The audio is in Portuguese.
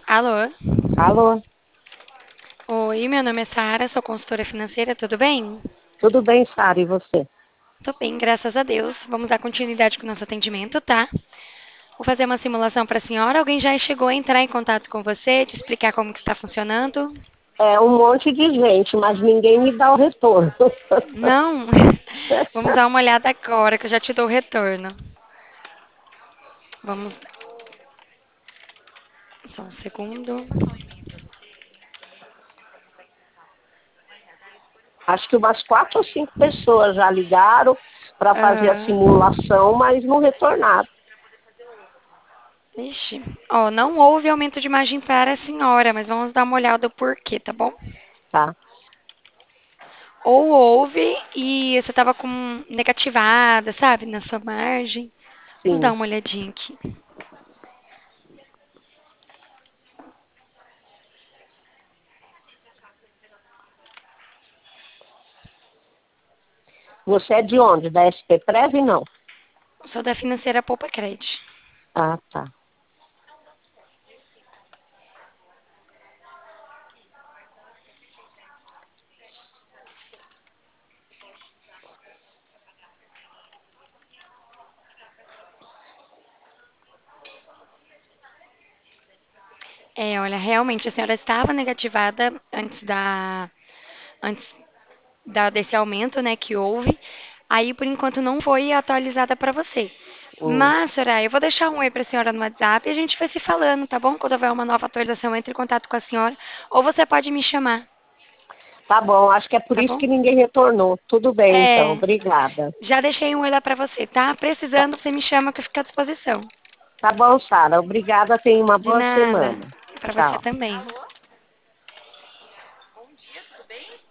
Alô? Alô, Oi, meu nome é Sara, sou consultora financeira, tudo bem? tudo bem, Sara, e você? Tô bem, graças a Deus. Vamos dar continuidade com o nosso atendimento, tá? Vou fazer uma simulação para a senhora. Alguém já chegou a entrar em contato com você, te explicar como que está funcionando? É um monte de gente, mas ninguém me dá o retorno. Não? Vamos dar uma olhada agora, que eu já te dou o retorno. Vamos, só um segundo. Acho que umas 4 ou 5 pessoas já ligaram para fazer a Aham. simulação, mas não retornaram, Ixi. Ó, não houve aumento de margem para a senhora, mas vamos dar uma olhada o porquê, tá bom? tá? Ou houve e você estava com negativada, sabe, na sua margem. Vamos dar Sim. uma olhadinha aqui. Você é de onde? Da SP Prev? Não. Sou da financeira Poupa Cred. Ah, tá. É, olha, realmente a senhora estava negativada antes desse aumento, né, que houve. Aí, por enquanto, não foi atualizada para você. Hum. Mas, Soraya, eu vou deixar um oi para a senhora no WhatsApp e a gente vai se falando, tá bom? Quando houver uma nova atualização, entre em contato com a senhora. Ou você pode me chamar, Tá bom, acho que é por tá isso bom? que ninguém retornou. Tudo bem, então. É, Obrigada. já deixei um oi lá para você, tá? Tá, Precisando, você me chama que eu fico à disposição. tá bom, Sara. Obrigada. Tenha uma De boa nada. semana. Para você Tchau. também.